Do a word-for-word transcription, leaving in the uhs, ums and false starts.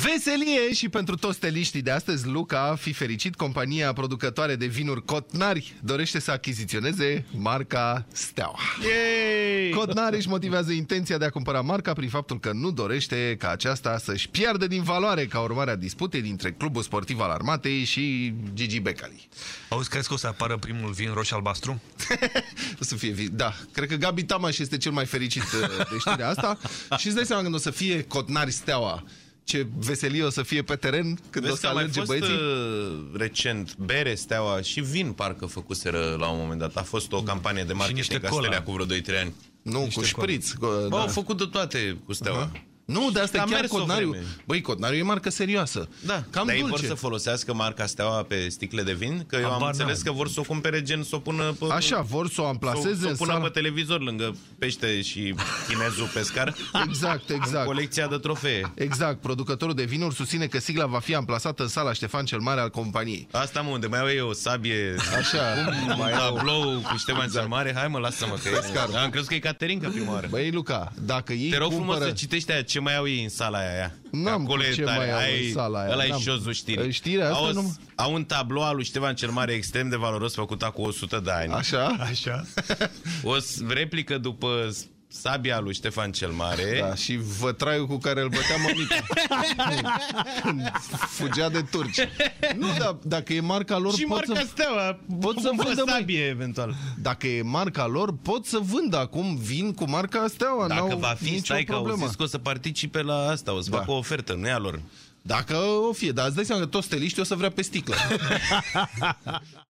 Veselie și pentru toți steliștii de astăzi, Luca, fi fericit, compania producătoare de vinuri Cotnari dorește să achiziționeze marca Steaua. Yay! Cotnari își motivează intenția de a cumpăra marca prin faptul că nu dorește ca aceasta să-și piardă din valoare ca urmare a disputei dintre Clubul Sportiv al Armatei și Gigi Becali. Auzi, crezi că o să apară primul vin roșu-albastru? O să fie vi da, cred că Gabi Tamaș este cel mai fericit de știrea asta. Și îți dai seama când o să fie Cotnari Steaua, ce veselie o să fie pe teren când Vezi o să că alerge mai fost băieții? uh, recent bere, Steaua și vin parcă făcuseră la un moment dat. A fost o campanie de marketing a Stelea cu vreo doi trei ani. Nu, niște cu șpriț. Bă, da. Au făcut de toate cu Steaua. Uh-huh. Nu, de asta e chiar Cotnariu. Băi, Cotnariu e marcă serioasă. Da, cam dar ei dulce. vor să folosească marca Steaua pe sticle de vin? Că eu Aba am înțeles n-am. că vor să o cumpere gen, să o pună pe... Așa, vor să o amplaseze să o în pună sala... pe televizor lângă pește și chinezul pescar. Exact, exact. Colecția de trofee. Exact, producătorul de vinuri susține că sigla va fi amplasată în sala Ștefan cel Mare al companiei. Asta, mă, unde mai au eu o sabie, așa, un mai tablou cu Ștefan cel Mare. Hai, mă, lasă-mă că e. Am crezut că e Caterinca prima oară. Băi, Luca, dacă ei Te rog cumpără... frumos să citești aia, ce mai au ei în sala aia. N-am cu ce mai au în sala aia. Ăla e șozul știrii. Știrea asta au, nu... au un tablou al lui Ștefan cel Mare extrem de valoros, făcut acum o sută de ani. Așa? Așa. O replică după sabia lui Ștefan cel Mare. Da, și vătraiul cu care îl bătea mămica. Fugea de turci. Nu, dar dacă e marca lor... Și pot marca să... Steaua. Pot să vândă, sabie, eventual. Dacă e marca lor, pot să vândă acum vin cu marca Steaua. Dacă va fi, stai că au zis că o să participe la asta, o să da. facă o ofertă, nu e a lor. Dacă o fie, dar îți dai seama că toți steliștii o să vrea pe sticlă.